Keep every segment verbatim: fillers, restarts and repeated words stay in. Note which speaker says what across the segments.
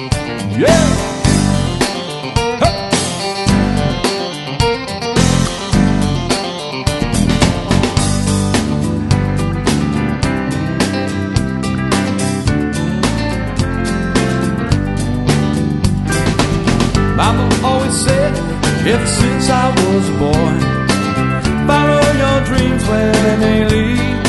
Speaker 1: Yeah. Mama always said, ever since I was a boy, follow your dreams where they may lead.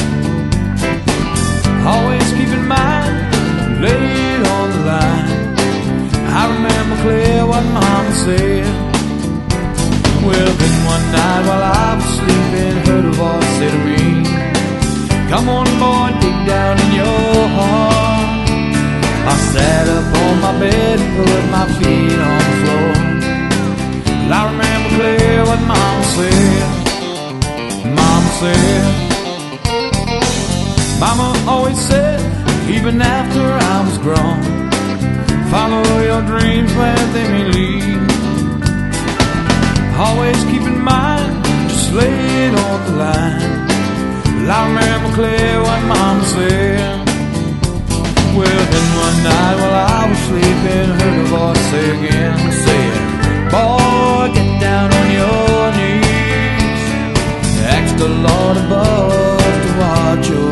Speaker 1: Always keep in mind, lay it on the line. I remember clear what Mama said. Well, then one night while I was sleeping, heard a voice say to me, come on boy, dig down in your heart. I sat up on my bed and put my feet on the floor. Well, I remember clear what Mama said. Mama said, Mama always said, even after I was grown, follow your dreams where they may lead. Always keep in mind, just lay it on the line. Well, I remember clear what Mama said. Well, then one night while I was sleeping, heard a voice say again, saying, boy, get down on your knees, ask the Lord above to watch your